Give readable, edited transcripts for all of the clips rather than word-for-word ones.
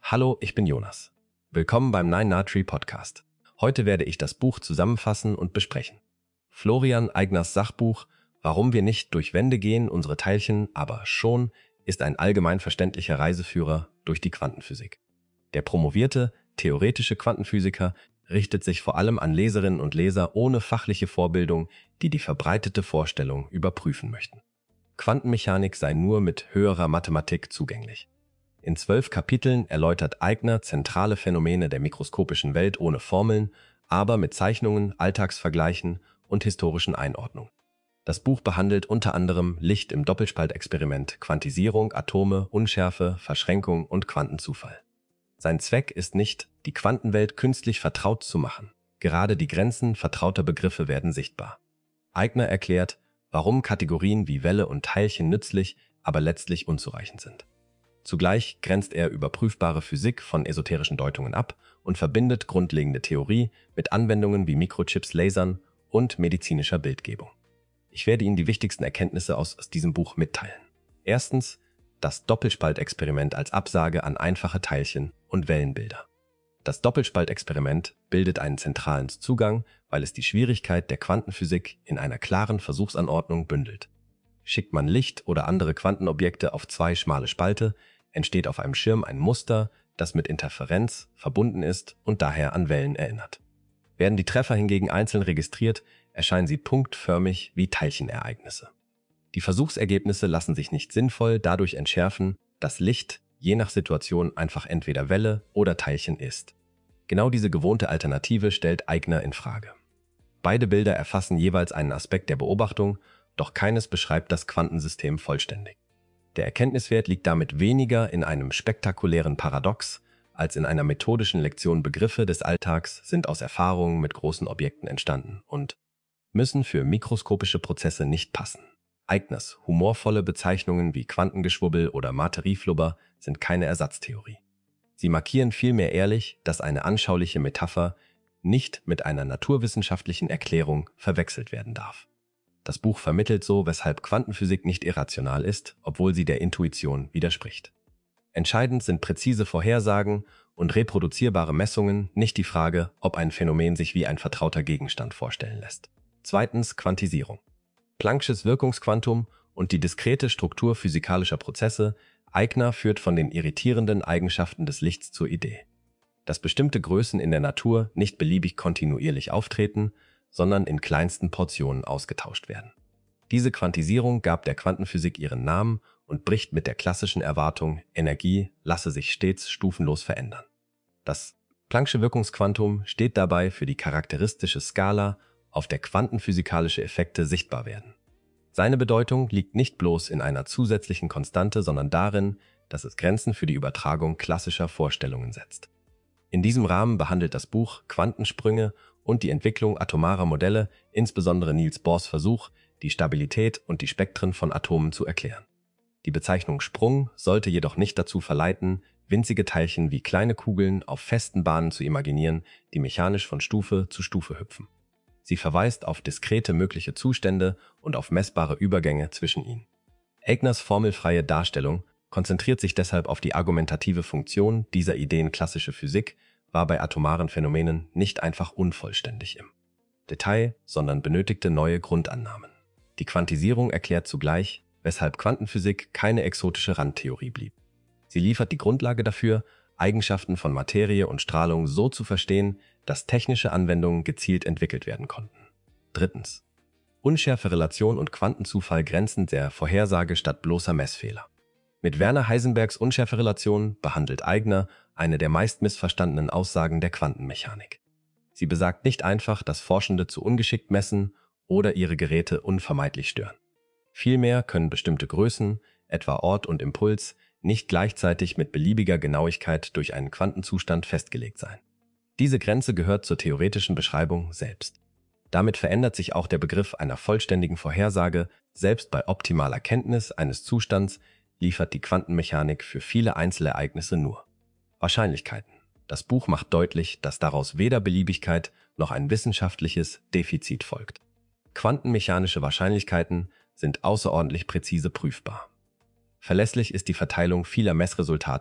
Hallo, ich bin Jonas. Willkommen beim 9na-Tree Podcast. Heute werde ich das Buch zusammenfassen und besprechen. Florian Aigners Sachbuch Warum wir nicht durch Wände gehen, unsere Teilchen, aber schon, ist ein allgemein verständlicher Reiseführer durch die Quantenphysik. Der promovierte, theoretische Quantenphysiker richtet sich vor allem an Leserinnen und Leser ohne fachliche Vorbildung, die die verbreitete Vorstellung überprüfen möchten. Quantenmechanik sei nur mit höherer Mathematik zugänglich. In 12 Kapiteln erläutert Aigner zentrale Phänomene der mikroskopischen Welt ohne Formeln, aber mit Zeichnungen, Alltagsvergleichen und historischen Einordnungen. Das Buch behandelt unter anderem Licht im Doppelspaltexperiment, Quantisierung, Atome, Unschärfe, Verschränkung und Quantenzufall. Sein Zweck ist nicht, die Quantenwelt künstlich vertraut zu machen. Gerade die Grenzen vertrauter Begriffe werden sichtbar. Aigner erklärt, warum Kategorien wie Welle und Teilchen nützlich, aber letztlich unzureichend sind. Zugleich grenzt er überprüfbare Physik von esoterischen Deutungen ab und verbindet grundlegende Theorie mit Anwendungen wie Mikrochips, Lasern und medizinischer Bildgebung. Ich werde Ihnen die wichtigsten Erkenntnisse aus diesem Buch mitteilen. Erstens, das Doppelspaltexperiment als Absage an einfache Teilchen und Wellenbilder. Das Doppelspaltexperiment bildet einen zentralen Zugang, weil es die Schwierigkeit der Quantenphysik in einer klaren Versuchsanordnung bündelt. Schickt man Licht oder andere Quantenobjekte auf 2 schmale Spalte, entsteht auf einem Schirm ein Muster, das mit Interferenz verbunden ist und daher an Wellen erinnert. Werden die Treffer hingegen einzeln registriert, erscheinen sie punktförmig wie Teilchenereignisse. Die Versuchsergebnisse lassen sich nicht sinnvoll dadurch entschärfen, dass Licht je nach Situation einfach entweder Welle oder Teilchen ist. Genau diese gewohnte Alternative stellt Aigner in Frage. Beide Bilder erfassen jeweils einen Aspekt der Beobachtung, doch keines beschreibt das Quantensystem vollständig. Der Erkenntniswert liegt damit weniger in einem spektakulären Paradox, als in einer methodischen Lektion. Begriffe des Alltags sind aus Erfahrungen mit großen Objekten entstanden und müssen für mikroskopische Prozesse nicht passen. Aigners humorvolle Bezeichnungen wie Quantengeschwubbel oder Materieflubber sind keine Ersatztheorie. Sie markieren vielmehr ehrlich, dass eine anschauliche Metapher nicht mit einer naturwissenschaftlichen Erklärung verwechselt werden darf. Das Buch vermittelt so, weshalb Quantenphysik nicht irrational ist, obwohl sie der Intuition widerspricht. Entscheidend sind präzise Vorhersagen und reproduzierbare Messungen, nicht die Frage, ob ein Phänomen sich wie ein vertrauter Gegenstand vorstellen lässt. Zweitens, Quantisierung. Planck'sches Wirkungsquantum und die diskrete Struktur physikalischer Prozesse. Aigner führt von den irritierenden Eigenschaften des Lichts zur Idee, dass bestimmte Größen in der Natur nicht beliebig kontinuierlich auftreten, sondern in kleinsten Portionen ausgetauscht werden. Diese Quantisierung gab der Quantenphysik ihren Namen und bricht mit der klassischen Erwartung, Energie lasse sich stets stufenlos verändern. Das Planck'sche Wirkungsquantum steht dabei für die charakteristische Skala, auf der quantenphysikalische Effekte sichtbar werden. Seine Bedeutung liegt nicht bloß in einer zusätzlichen Konstante, sondern darin, dass es Grenzen für die Übertragung klassischer Vorstellungen setzt. In diesem Rahmen behandelt das Buch Quantensprünge und die Entwicklung atomarer Modelle, insbesondere Niels Bohrs Versuch, die Stabilität und die Spektren von Atomen zu erklären. Die Bezeichnung Sprung sollte jedoch nicht dazu verleiten, winzige Teilchen wie kleine Kugeln auf festen Bahnen zu imaginieren, die mechanisch von Stufe zu Stufe hüpfen. Sie verweist auf diskrete mögliche Zustände und auf messbare Übergänge zwischen ihnen. Aigners formelfreie Darstellung konzentriert sich deshalb auf die argumentative Funktion dieser Ideen. Klassische Physik war bei atomaren Phänomenen nicht einfach unvollständig im Detail, sondern benötigte neue Grundannahmen. Die Quantisierung erklärt zugleich, weshalb Quantenphysik keine exotische Randtheorie blieb. Sie liefert die Grundlage dafür, Eigenschaften von Materie und Strahlung so zu verstehen, dass technische Anwendungen gezielt entwickelt werden konnten. Drittens. Unschärferelation und Quantenzufall grenzen der Vorhersage statt bloßer Messfehler. Mit Werner Heisenbergs Unschärferelation behandelt Aigner eine der meist missverstandenen Aussagen der Quantenmechanik. Sie besagt nicht einfach, dass Forschende zu ungeschickt messen oder ihre Geräte unvermeidlich stören. Vielmehr können bestimmte Größen, etwa Ort und Impuls, nicht gleichzeitig mit beliebiger Genauigkeit durch einen Quantenzustand festgelegt sein. Diese Grenze gehört zur theoretischen Beschreibung selbst. Damit verändert sich auch der Begriff einer vollständigen Vorhersage. Selbst bei optimaler Kenntnis eines Zustands liefert die Quantenmechanik für viele Einzelereignisse nur Wahrscheinlichkeiten. Das Buch macht deutlich, dass daraus weder Beliebigkeit noch ein wissenschaftliches Defizit folgt. Quantenmechanische Wahrscheinlichkeiten sind außerordentlich präzise prüfbar. Verlässlich ist die Verteilung vieler Messresultate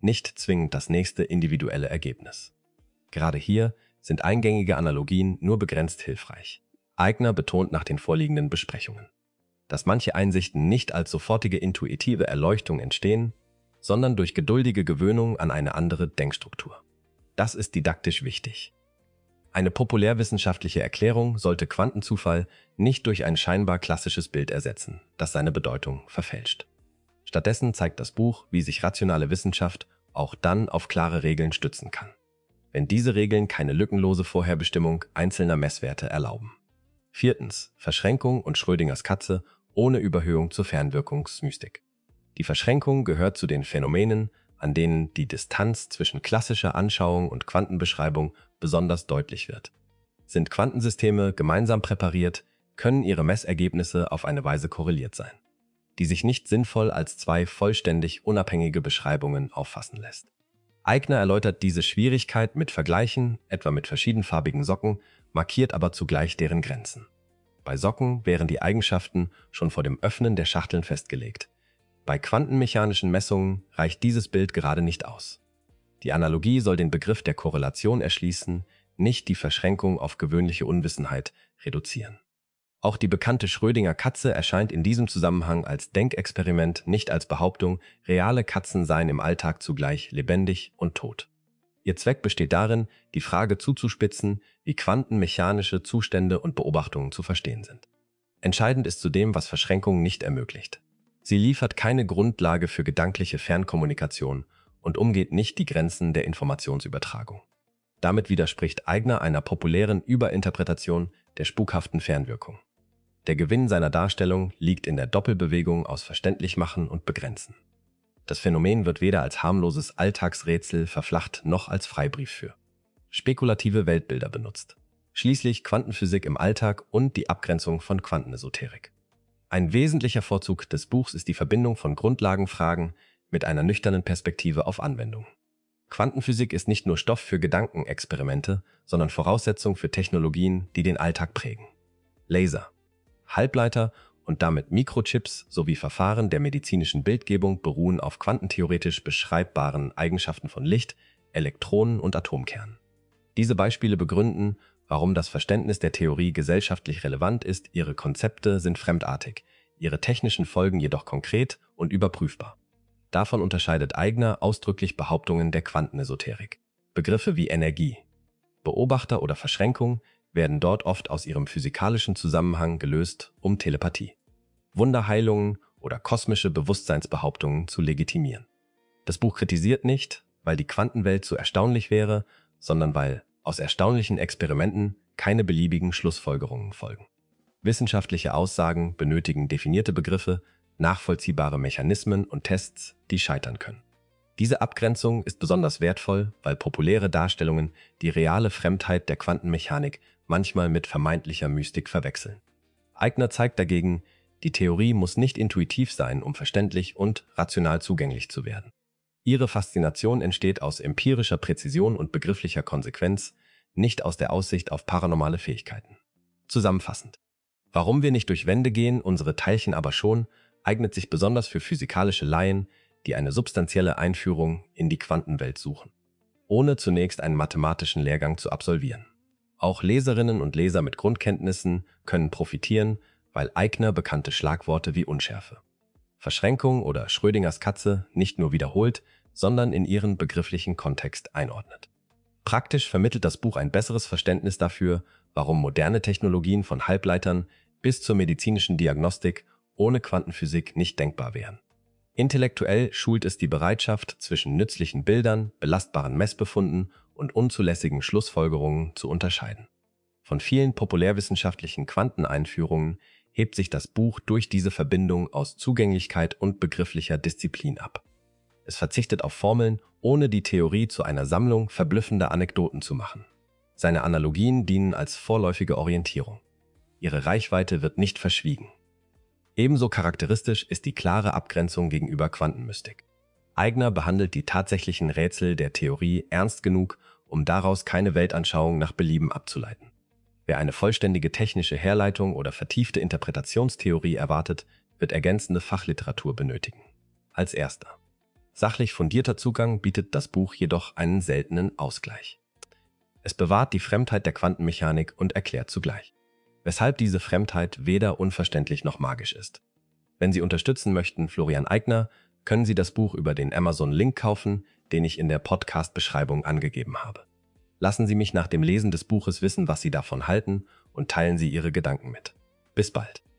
nicht zwingend das nächste individuelle Ergebnis. Gerade hier sind eingängige Analogien nur begrenzt hilfreich. Aigner betont nach den vorliegenden Besprechungen, dass manche Einsichten nicht als sofortige intuitive Erleuchtung entstehen, sondern durch geduldige Gewöhnung an eine andere Denkstruktur. Das ist didaktisch wichtig. Eine populärwissenschaftliche Erklärung sollte Quantenzufall nicht durch ein scheinbar klassisches Bild ersetzen, das seine Bedeutung verfälscht. Stattdessen zeigt das Buch, wie sich rationale Wissenschaft auch dann auf klare Regeln stützen kann, wenn diese Regeln keine lückenlose Vorherbestimmung einzelner Messwerte erlauben. Viertens, Verschränkung und Schrödingers Katze ohne Überhöhung zur Fernwirkungsmystik. Die Verschränkung gehört zu den Phänomenen, an denen die Distanz zwischen klassischer Anschauung und Quantenbeschreibung besonders deutlich wird. Sind Quantensysteme gemeinsam präpariert, können ihre Messergebnisse auf eine Weise korreliert sein, die sich nicht sinnvoll als zwei vollständig unabhängige Beschreibungen auffassen lässt. Aigner erläutert diese Schwierigkeit mit Vergleichen, etwa mit verschiedenfarbigen Socken, markiert aber zugleich deren Grenzen. Bei Socken wären die Eigenschaften schon vor dem Öffnen der Schachteln festgelegt. Bei quantenmechanischen Messungen reicht dieses Bild gerade nicht aus. Die Analogie soll den Begriff der Korrelation erschließen, nicht die Verschränkung auf gewöhnliche Unwissenheit reduzieren. Auch die bekannte Schrödinger Katze erscheint in diesem Zusammenhang als Denkexperiment, nicht als Behauptung, reale Katzen seien im Alltag zugleich lebendig und tot. Ihr Zweck besteht darin, die Frage zuzuspitzen, wie quantenmechanische Zustände und Beobachtungen zu verstehen sind. Entscheidend ist zudem, was Verschränkung nicht ermöglicht. Sie liefert keine Grundlage für gedankliche Fernkommunikation und umgeht nicht die Grenzen der Informationsübertragung. Damit widerspricht Aigner einer populären Überinterpretation der spukhaften Fernwirkung. Der Gewinn seiner Darstellung liegt in der Doppelbewegung aus Verständlichmachen und Begrenzen. Das Phänomen wird weder als harmloses Alltagsrätsel verflacht noch als Freibrief für spekulative Weltbilder benutzt. Schließlich Quantenphysik im Alltag und die Abgrenzung von Quantenesoterik. Ein wesentlicher Vorzug des Buchs ist die Verbindung von Grundlagenfragen mit einer nüchternen Perspektive auf Anwendung. Quantenphysik ist nicht nur Stoff für Gedankenexperimente, sondern Voraussetzung für Technologien, die den Alltag prägen. Laser, Halbleiter und damit Mikrochips sowie Verfahren der medizinischen Bildgebung beruhen auf quantentheoretisch beschreibbaren Eigenschaften von Licht, Elektronen und Atomkernen. Diese Beispiele begründen, warum das Verständnis der Theorie gesellschaftlich relevant ist. Ihre Konzepte sind fremdartig, ihre technischen Folgen jedoch konkret und überprüfbar. Davon unterscheidet Aigner ausdrücklich Behauptungen der Quantenesoterik. Begriffe wie Energie, Beobachter oder Verschränkung werden dort oft aus ihrem physikalischen Zusammenhang gelöst, um Telepathie, Wunderheilungen oder kosmische Bewusstseinsbehauptungen zu legitimieren. Das Buch kritisiert nicht, weil die Quantenwelt so erstaunlich wäre, sondern weil aus erstaunlichen Experimenten keine beliebigen Schlussfolgerungen folgen. Wissenschaftliche Aussagen benötigen definierte Begriffe, nachvollziehbare Mechanismen und Tests, die scheitern können. Diese Abgrenzung ist besonders wertvoll, weil populäre Darstellungen die reale Fremdheit der Quantenmechanik manchmal mit vermeintlicher Mystik verwechseln. Aigner zeigt dagegen, die Theorie muss nicht intuitiv sein, um verständlich und rational zugänglich zu werden. Ihre Faszination entsteht aus empirischer Präzision und begrifflicher Konsequenz, nicht aus der Aussicht auf paranormale Fähigkeiten. Zusammenfassend: Warum wir nicht durch Wände gehen, unsere Teilchen aber schon, eignet sich besonders für physikalische Laien, die eine substanzielle Einführung in die Quantenwelt suchen, ohne zunächst einen mathematischen Lehrgang zu absolvieren. Auch Leserinnen und Leser mit Grundkenntnissen können profitieren, weil Aigner bekannte Schlagworte wie Unschärfe, Verschränkung oder Schrödingers Katze nicht nur wiederholt, sondern in ihren begrifflichen Kontext einordnet. Praktisch vermittelt das Buch ein besseres Verständnis dafür, warum moderne Technologien von Halbleitern bis zur medizinischen Diagnostik ohne Quantenphysik nicht denkbar wären. Intellektuell schult es die Bereitschaft, zwischen nützlichen Bildern, belastbaren Messbefunden und unzulässigen Schlussfolgerungen zu unterscheiden. Von vielen populärwissenschaftlichen Quanteneinführungen hebt sich das Buch durch diese Verbindung aus Zugänglichkeit und begrifflicher Disziplin ab. Es verzichtet auf Formeln, ohne die Theorie zu einer Sammlung verblüffender Anekdoten zu machen. Seine Analogien dienen als vorläufige Orientierung. Ihre Reichweite wird nicht verschwiegen. Ebenso charakteristisch ist die klare Abgrenzung gegenüber Quantenmystik. Aigner behandelt die tatsächlichen Rätsel der Theorie ernst genug, um daraus keine Weltanschauung nach Belieben abzuleiten. Wer eine vollständige technische Herleitung oder vertiefte Interpretationstheorie erwartet, wird ergänzende Fachliteratur benötigen. Als erster: Sachlich fundierter Zugang bietet das Buch jedoch einen seltenen Ausgleich. Es bewahrt die Fremdheit der Quantenmechanik und erklärt zugleich, weshalb diese Fremdheit weder unverständlich noch magisch ist. Wenn Sie unterstützen möchten, Florian Eigner, können Sie das Buch über den Amazon-Link kaufen, den ich in der Podcast-Beschreibung angegeben habe. Lassen Sie mich nach dem Lesen des Buches wissen, was Sie davon halten, und teilen Sie Ihre Gedanken mit. Bis bald.